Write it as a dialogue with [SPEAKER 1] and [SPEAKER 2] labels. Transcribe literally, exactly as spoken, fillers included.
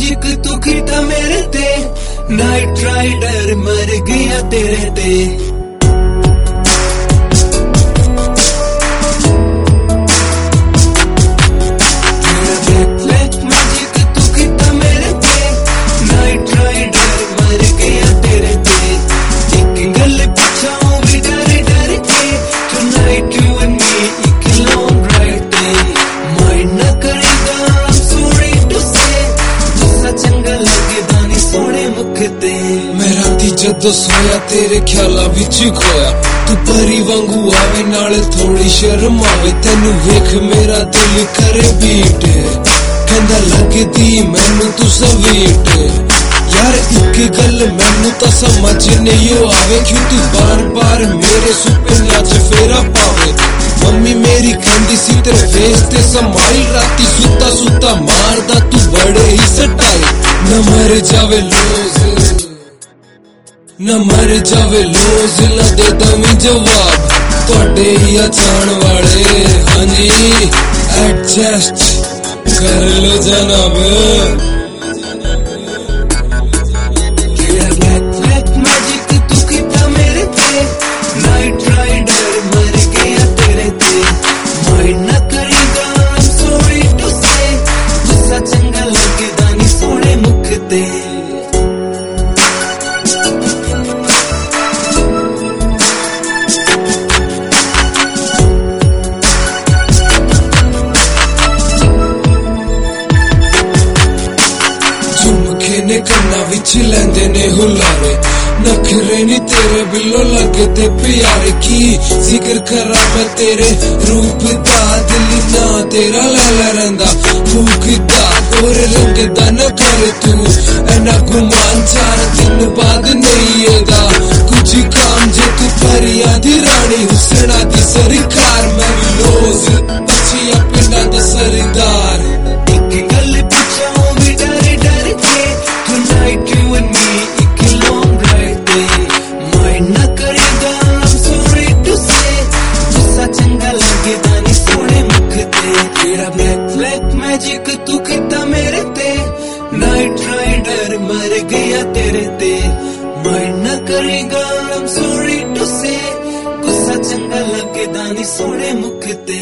[SPEAKER 1] Magic तू कीता मेरे ते, नाइट राइडर मर गया तेरे ते।
[SPEAKER 2] मैं राती जदों सोया तेरे ख्यालां विच खोया, तू परी वांगू आवे नाले थोड़ी शर्म आवे, तेनू वेख मेरा दिल करे बीट, कहंदा लगदी मैनू तू स्वीट। यार इक गल मैनू तां समझ नहीं आवे, क्यों तू बार बार मेरे सुपने च फेरा पावे। मम्मी मेरी कहंदी सी तेरे फेस ते स्माइल, राती सुता सुता मारदा तू बड़े ही स्टाइल। न मर जावे लोज न मर जावे लोज, न दे दमी जवाब तुहाडे ही अचान वाले। हाँ जी एडजस्ट कर लो जनाब।
[SPEAKER 1] मैजिक तू कीता मेरे ते, नाइट राइडर मर गया तेरे ते। माइंड ना करेगा आई एम सॉरी टू से, गुस्सा चंगा लगदा नहीं सोने मुख ते।
[SPEAKER 2] ने कन्ना विच लैंदे ने हुलारे, नखरे नी तेरे बिल्लो लगदे प्यारे। की जिक्र करा मैं तेरे रूप दा, दिल ना तेरा लैला रंदा फूक दा। और रंग दा न कर तू ऐना गुमान, चार दिन बाद नहीं एदा कुछ काम जे तू परियां दी रानी हुसना दी सरकार। मैं भी लोज अच्छियां पिंडां दा सरदार।
[SPEAKER 1] एक गल पूछां भी डर डर के, tonight you and me एक long ride पे। Mind ना करेगा I'm sorry to say, गुस्सा चंगा लगदा नहीं सोने मुख ते। तेरा black black magic तू कीता मेरे ते, नाइट राइडर मर गया तेरे ते। Mind ना करेगा I'm sorry to say, गुस्सा चंगा लगदा नहीं सोने मुख ते।